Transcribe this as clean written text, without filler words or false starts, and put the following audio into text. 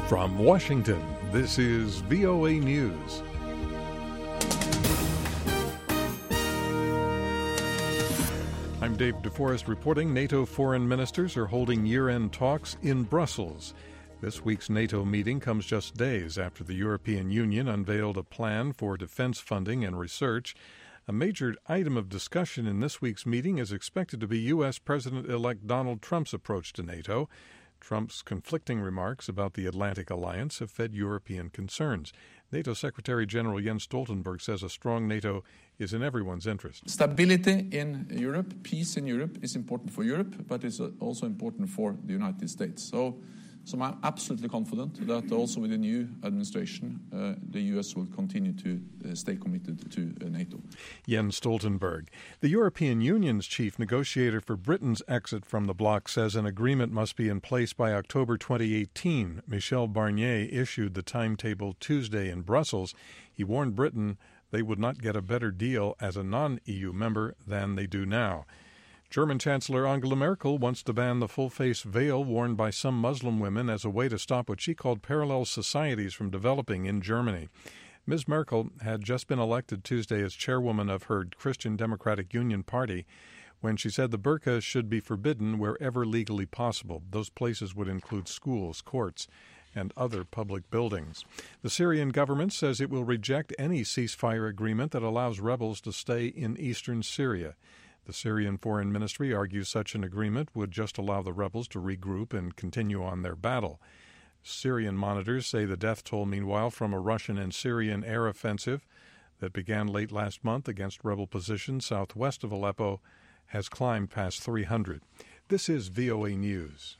From Washington, this is VOA News. I'm Dave DeForest reporting NATO foreign ministers are holding year-end talks in Brussels. This week's NATO meeting comes just days after the European Union unveiled a plan for defense funding and research. A major item of discussion in this week's meeting is expected to be U.S. President-elect Donald Trump's approach to NATO. Trump's conflicting remarks about the Atlantic Alliance have fed European concerns. NATO Secretary General Jens Stoltenberg says a strong NATO is in everyone's interest. Stability in Europe, peace in Europe is important for Europe, but it's also important for the United States. So I'm absolutely confident that also with the new administration, the U.S. will continue to stay committed to NATO. Jens Stoltenberg. The European Union's chief negotiator for Britain's exit from the bloc says an agreement must be in place by October 2018. Michel Barnier issued the timetable Tuesday in Brussels. He warned Britain they would not get a better deal as a non-EU member than they do now. German Chancellor Angela Merkel wants to ban the full-face veil worn by some Muslim women as a way to stop what she called parallel societies from developing in Germany. Ms. Merkel had just been elected Tuesday as chairwoman of her Christian Democratic Union party when she said the burqa should be forbidden wherever legally possible. Those places would include schools, courts, and other public buildings. The Syrian government says it will reject any ceasefire agreement that allows rebels to stay in eastern Syria. The Syrian Foreign Ministry argues such an agreement would just allow the rebels to regroup and continue on their battle. Syrian monitors say the death toll, meanwhile, from a Russian and Syrian air offensive that began late last month against rebel positions southwest of Aleppo has climbed past 300. This is VOA News.